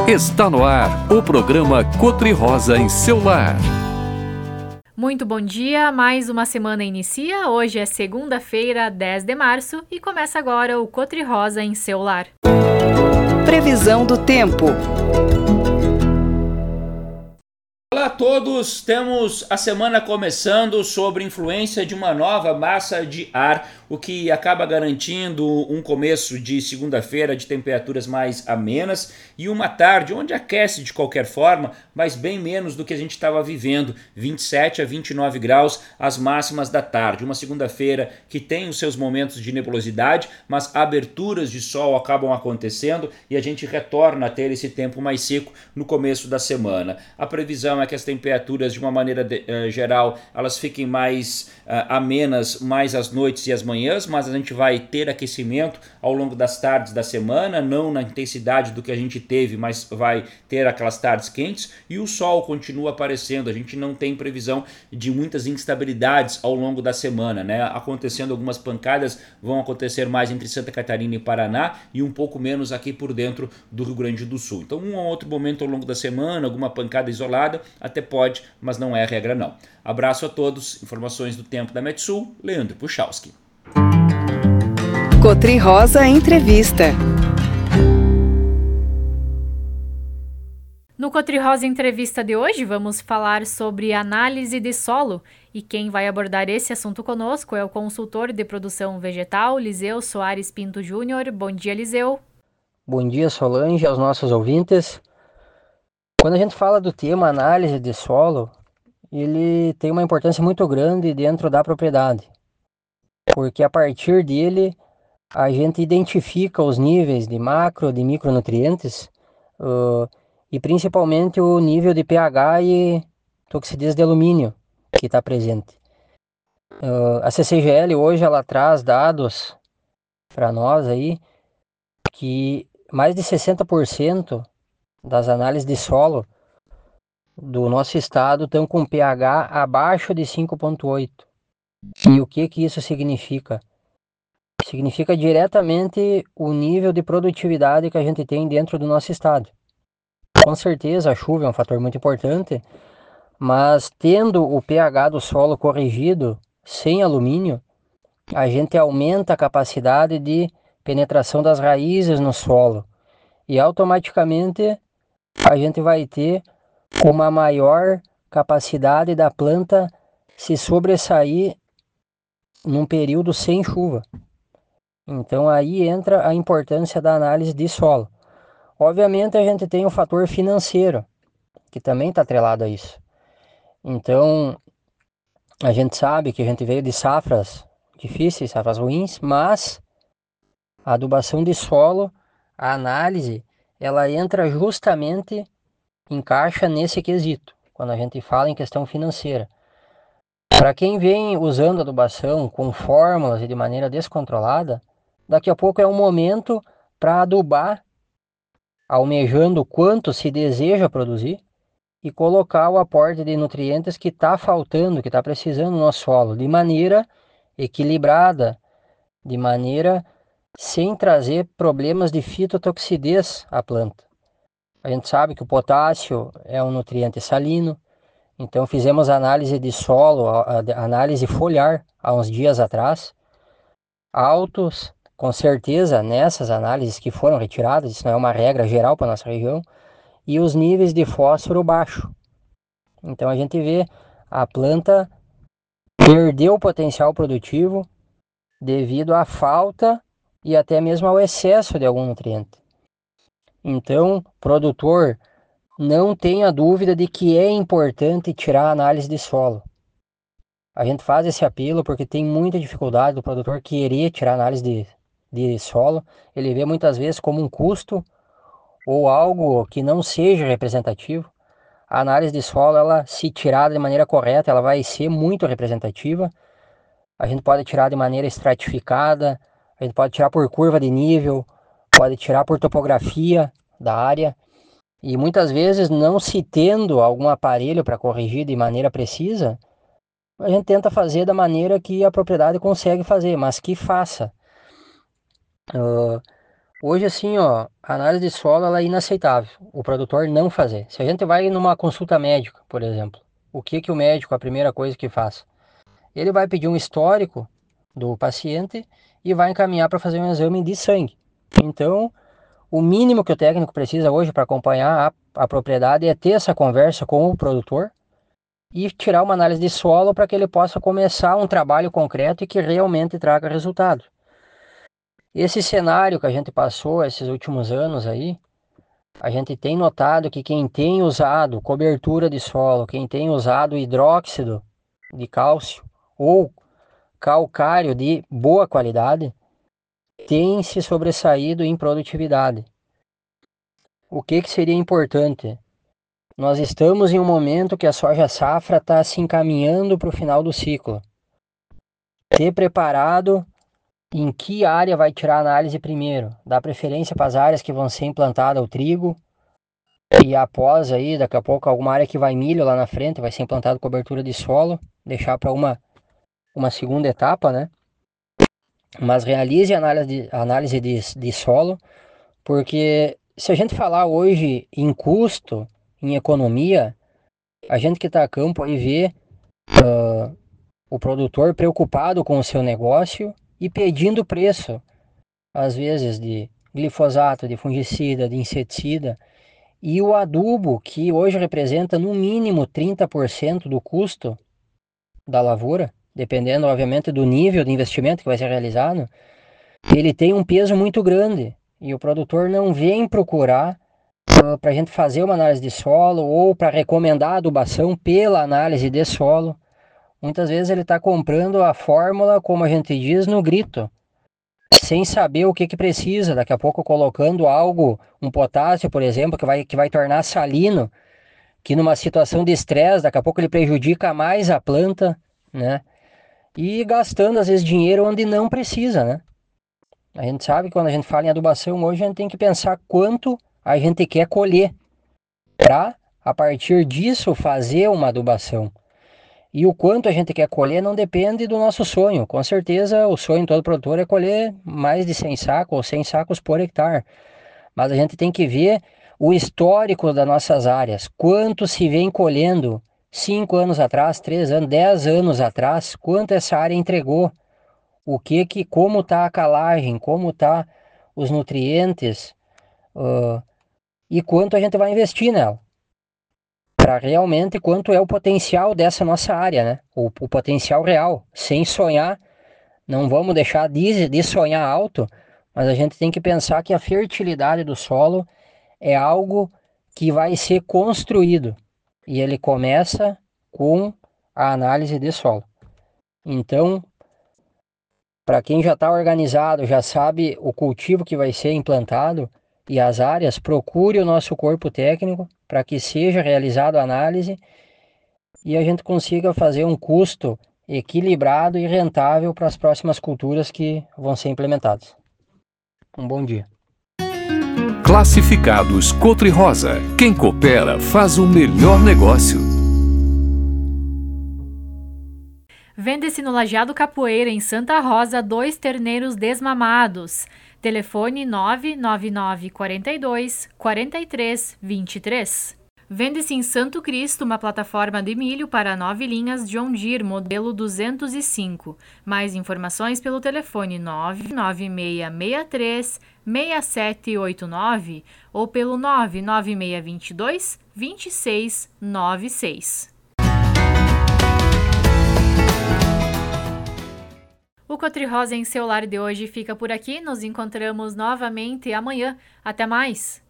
Está no ar o programa Cotri Rosa em seu lar. Muito bom dia, mais uma semana inicia. Hoje é segunda-feira, 10 de março e começa agora o Cotri Rosa em seu lar. Previsão do tempo. Olá a todos, temos a semana começando sobre influência de uma nova massa de ar, o que acaba garantindo um começo de segunda-feira de temperaturas mais amenas e uma tarde onde aquece de qualquer forma, mas bem menos do que a gente estava vivendo, 27 a 29 graus as máximas da tarde. Uma segunda-feira que tem os seus momentos de nebulosidade, mas aberturas de sol acabam acontecendo e a gente retorna a ter esse tempo mais seco no começo da semana. A previsão é que as temperaturas, de uma maneira geral, elas fiquem mais amenas mais às noites e às manhãs, mas a gente vai ter aquecimento ao longo das tardes da semana, não na intensidade do que a gente teve, mas vai ter aquelas tardes quentes e o sol continua aparecendo. A gente não tem previsão de muitas instabilidades ao longo da semana, né? Acontecendo algumas pancadas, vão acontecer mais entre Santa Catarina e Paraná e um pouco menos aqui por dentro do Rio Grande do Sul. Então, um ou outro momento ao longo da semana, alguma pancada isolada, até pode, mas não é regra não. Abraço a todos, informações do tempo da Metsul, Leandro Puchalski. Cotri Rosa Entrevista. No Cotri Rosa Entrevista de hoje, vamos falar sobre análise de solo. E quem vai abordar esse assunto conosco é o consultor de produção vegetal, Liseu Soares Pinto Júnior. Bom dia, Liseu. Bom dia, Solange, aos nossos ouvintes. Quando a gente fala do tema análise de solo, ele tem uma importância muito grande dentro da propriedade, porque a partir dele a gente identifica os níveis de macro e de micronutrientes e principalmente o nível de pH e toxidez de alumínio que está presente. A CCGL hoje ela traz dados para nós aí que mais de 60% das análises de solo do nosso estado estão com pH abaixo de 5,8. E o que isso significa? Significa diretamente o nível de produtividade que a gente tem dentro do nosso estado. Com certeza a chuva é um fator muito importante, mas tendo o pH do solo corrigido, sem alumínio, a gente aumenta a capacidade de penetração das raízes no solo e automaticamente a gente vai ter uma maior capacidade da planta se sobressair num período sem chuva. Então aí entra a importância da análise de solo. Obviamente a gente tem o fator financeiro, que também está atrelado a isso. Então a gente sabe que a gente veio de safras difíceis, safras ruins, mas a adubação de solo, a análise, ela entra justamente, encaixa nesse quesito, quando a gente fala em questão financeira. Para quem vem usando adubação com fórmulas e de maneira descontrolada, daqui a pouco é um momento para adubar, almejando quanto se deseja produzir e colocar o aporte de nutrientes que está faltando, que está precisando no solo, de maneira equilibrada, de maneira sem trazer problemas de fitotoxidez à planta. A gente sabe que o potássio é um nutriente salino, então fizemos análise de solo, análise foliar há uns dias atrás, altos, com certeza, nessas análises que foram retiradas, isso não é uma regra geral para a nossa região, e os níveis de fósforo baixo. Então a gente vê a planta perdeu o potencial produtivo devido à falta e até mesmo ao excesso de algum nutriente. Então, produtor, não tenha dúvida de que é importante tirar a análise de solo. A gente faz esse apelo porque tem muita dificuldade do produtor querer tirar a análise de solo. Ele vê muitas vezes como um custo ou algo que não seja representativo. A análise de solo, ela, se tirada de maneira correta, ela vai ser muito representativa. A gente pode tirar de maneira estratificada, a gente pode tirar por curva de nível, pode tirar por topografia da área. E muitas vezes, não se tendo algum aparelho para corrigir de maneira precisa, a gente tenta fazer da maneira que a propriedade consegue fazer, mas que faça. Hoje, assim, ó, a análise de solo ela é inaceitável, o produtor não fazer. Se a gente vai numa consulta médica, por exemplo, o que o médico, a primeira coisa que faz? Ele vai pedir um histórico do paciente e vai encaminhar para fazer um exame de sangue. Então, o mínimo que o técnico precisa hoje para acompanhar a propriedade é ter essa conversa com o produtor e tirar uma análise de solo para que ele possa começar um trabalho concreto e que realmente traga resultado. Esse cenário que a gente passou esses últimos anos aí, a gente tem notado que quem tem usado cobertura de solo, quem tem usado hidróxido de cálcio ou calcário de boa qualidade, tem se sobressaído em produtividade. O que seria importante? Nós estamos em um momento que a soja safra está se encaminhando para o final do ciclo. Ter preparado em que área vai tirar a análise primeiro. Dar preferência para as áreas que vão ser implantadas o trigo. E após aí, daqui a pouco, alguma área que vai milho lá na frente, vai ser implantado cobertura de solo. Deixar para uma segunda etapa, né? Mas realize a análise de solo, porque se a gente falar hoje em custo, em economia, a gente que está a campo aí vê o produtor preocupado com o seu negócio e pedindo preço, às vezes de glifosato, de fungicida, de inseticida, e o adubo, que hoje representa no mínimo 30% do custo da lavoura, dependendo obviamente do nível de investimento que vai ser realizado, ele tem um peso muito grande e o produtor não vem procurar para a gente fazer uma análise de solo ou para recomendar a adubação pela análise de solo. Muitas vezes ele está comprando a fórmula, como a gente diz, no grito, sem saber o que precisa. Daqui a pouco colocando algo, um potássio, por exemplo, que vai tornar salino, que numa situação de estresse, daqui a pouco ele prejudica mais a planta, né? E gastando, às vezes, dinheiro onde não precisa, né? A gente sabe que quando a gente fala em adubação hoje, a gente tem que pensar quanto a gente quer colher para, a partir disso, fazer uma adubação. E o quanto a gente quer colher não depende do nosso sonho. Com certeza, o sonho de todo produtor é colher mais de 100 sacos ou 100 sacos por hectare. Mas a gente tem que ver o histórico das nossas áreas. Quanto se vem colhendo 5 anos atrás, 3 anos, 10 anos atrás, quanto essa área entregou. Como está a calagem, como está os nutrientes e quanto a gente vai investir nela. Para realmente quanto é o potencial dessa nossa área, né? O potencial real, sem sonhar. Não vamos deixar de sonhar alto, mas a gente tem que pensar que a fertilidade do solo é algo que vai ser construído. E ele começa com a análise de solo. Então, para quem já está organizado, já sabe o cultivo que vai ser implantado e as áreas, procure o nosso corpo técnico para que seja realizada a análise e a gente consiga fazer um custo equilibrado e rentável para as próximas culturas que vão ser implementadas. Um bom dia. Classificados Cotri-Rosa. Quem coopera faz o melhor negócio. Vende-se no Lajeado Capoeira, em Santa Rosa, 2 terneiros desmamados. Telefone 999 42 43 23. Vende-se em Santo Cristo uma plataforma de milho para 9 linhas John Deere, modelo 205. Mais informações pelo telefone 99663 6789 ou pelo 99622 2696. O Cotri-Rosa em seu lar de hoje fica por aqui. Nos encontramos novamente amanhã. Até mais!